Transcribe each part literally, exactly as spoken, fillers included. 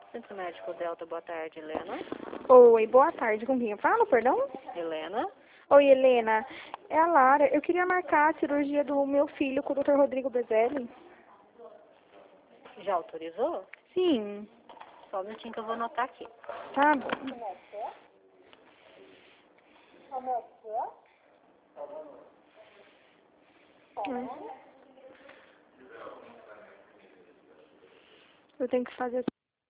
Centro Médico Delta, boa tarde, Helena. Oi, boa tarde. Com quem eu falo, perdão? Helena. Oi, Helena. É a Lara. Eu queria marcar a cirurgia do meu filho com o doutor Rodrigo Bezelli. Já autorizou? Sim. Só um minutinho que eu vou anotar aqui. Tá bom. Hum. Eu tenho que fazer...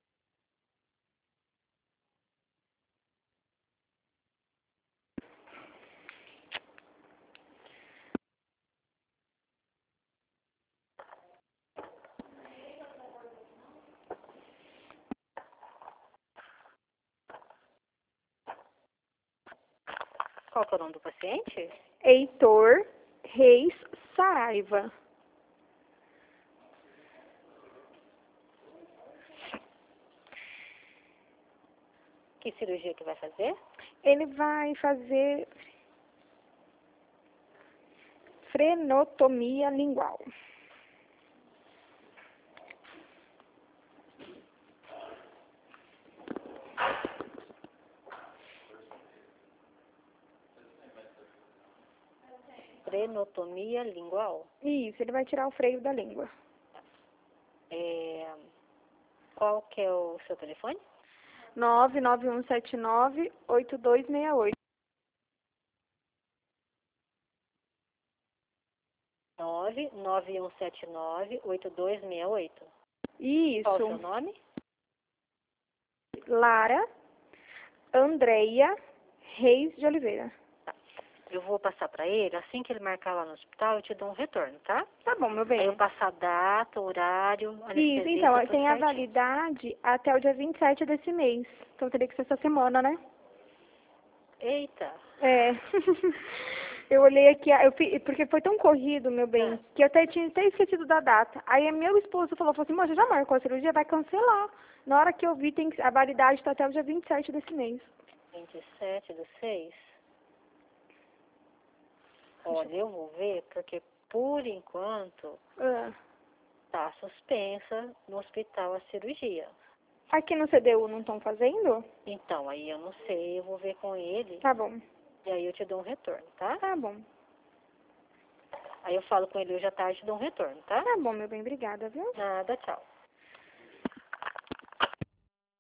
Qual que é o nome do paciente? Heitor Reis Saraiva. Que cirurgia que vai fazer? Ele vai fazer frenotomia lingual. Frenotomia lingual? Isso, ele vai tirar o freio da língua. É... Qual que é o seu telefone? nove nove um sete nove oito dois seis oito. nove nove um sete nove oito dois seis oito. Isso. Qual o seu nome? Lara Andreia Reis de Oliveira. Tá. Eu vou passar pra ele, assim que ele marcar lá no hospital, eu te dou um retorno, tá? Tá bom, meu bem. Aí eu passo a data, horário, anestesia, Isso, então, tudo tem a certinho. validade até o dia vinte e sete desse mês. Então teria que ser essa semana, né? Eita. É. Eu olhei aqui, eu, fi- porque foi tão corrido, meu bem, É. que eu até tinha até esquecido da data. Aí meu esposo falou, falou assim, moça, já marcou a cirurgia, vai cancelar. Na hora que eu vi, tem que, a validade está até o dia vinte e sete desse mês. vinte e sete do seis. Olha, eu vou ver, porque por enquanto Ah. tá suspensa no hospital a cirurgia. Aqui no C D U não estão fazendo? Então, aí eu não sei, eu vou ver com ele Tá bom. e aí eu te dou um retorno, tá? Tá bom. Aí eu falo com ele hoje à tarde e te dou um retorno, tá? Tá bom, meu bem, obrigada, viu? Nada, tchau.